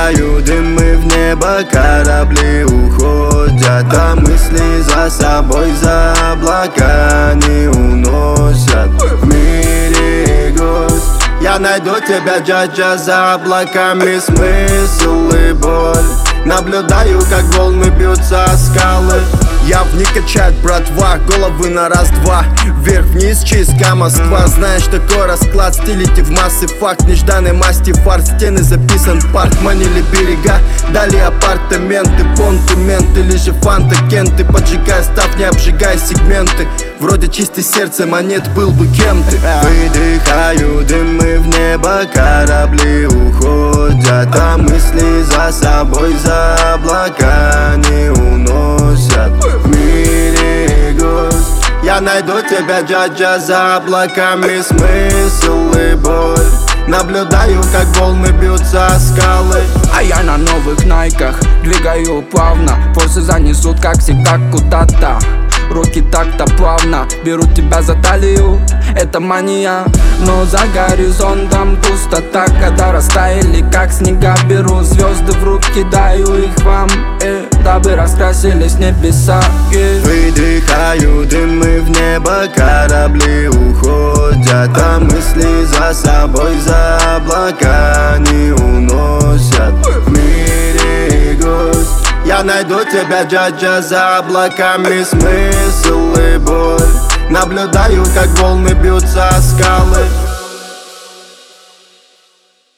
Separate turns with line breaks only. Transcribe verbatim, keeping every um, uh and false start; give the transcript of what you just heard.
Выдыхаю дымы в небо, корабли уходят, а мысли за собой за облаками уносят. В мире гость, я найду тебя, джаджа, за облаками смысл и боль. Наблюдаю, как волны бьются о скалы.
Я в них качает, братва, головы на раз-два. Вверх-вниз, чистка Москва. Знаешь, такой расклад, стилите в массы. Факт нежданной масти, фарт. Стены записан, парк, манили берега. Дали апартаменты, понты, менты. Лишь фанта, кенты, поджигай, став, не обжигай сегменты. Вроде чистой сердце монет, был бы кем ты.
Выдыхаю дымы в небо, корабли уходят, а мысли за собой за облаками уносят. В мире гость, я найду тебя, джаджа, за облаками смысл и боль. Наблюдаю, как волны бьются о скалы.
А я на новых найках двигаю плавно. Форсы занесут, как всегда, куда-то. Руки так-то плавно берут тебя за талию. Это мания, но за горизонтом пустота. Когда растаяли, как снега, беру звезды в руки, даю их вам, э, дабы раскрасились небеса, э.
Выдыхаю дымы в небо, корабли уходят, а мысли за собой за облаками уносят. В мире гость, я найду тебя, джаджа, за облаками смысл и боль. Наблюдаю, как волны бьются